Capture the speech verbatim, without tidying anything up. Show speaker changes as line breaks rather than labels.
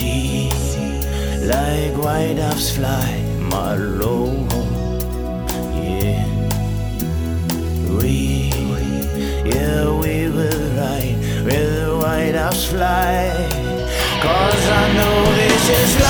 see, like white doves fly, my Lord. Yeah, we, yeah, we will ride where the white doves fly, 'cause I know this is